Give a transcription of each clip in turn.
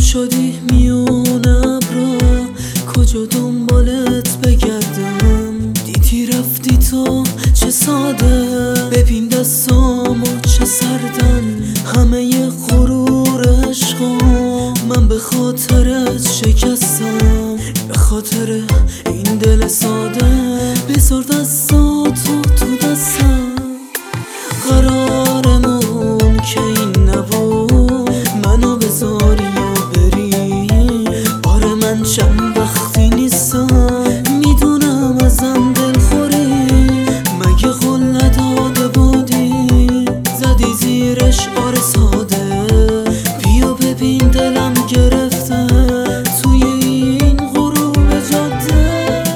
شدی میون ابرا، کجا دنبالت بگردم؟ دیدی رفتی تو چه ساده، ببین دستامو چه سردن، همه غرور عشقام من به خاطرت شکستم. به خاطر این دل ساده بذار دستاتو تو دستم. قرارمون که این نبود، منو بذاری و بری. آره من چند وقتی نیستم، میدونم ازم دلخوری. مگه قول نداده بودی زدی زیرش آره ساده؟ بیا ببین دلم گرفته توی این غروب جاده.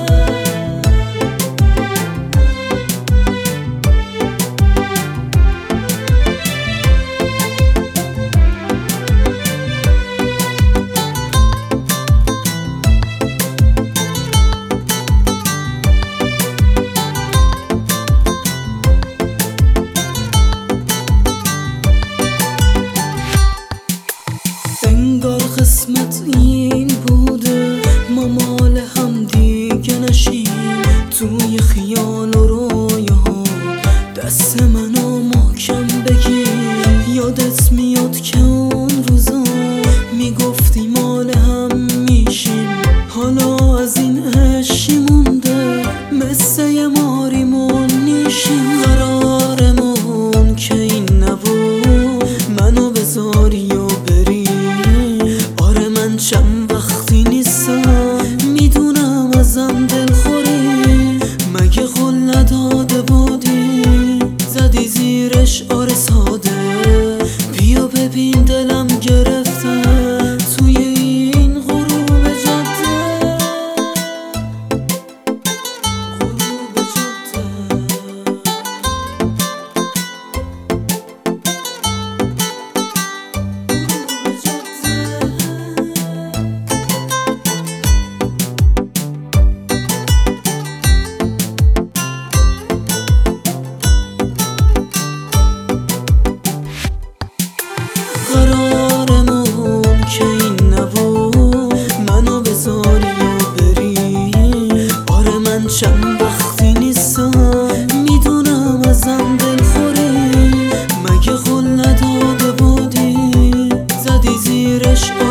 انگار قسمت این بوده ما مال هم دیگه نشیم. توی خیال و رویاها دست منو محکم بگیر. یادت میاد که اون روزا میگفتی مال هم میشیم. حالا از این عشقی مونده مثل یه ماریمون نیشیم. قرارمون که این نبود، منو بذاری و بری. آره من چند وقتی نیستم، میدونم ازم دلخوری. مگه قول نداده بودی زدی زیرش آره ساده؟ بیا ببین دلم گرفته توی این غروب جاده. غروب جاده. قرارمون که این نبود، منو بذاری و بری. آره من چند وقتی نیستم، میدونم ازم دلخوری. مگه قول نداده بودی زدی زیرش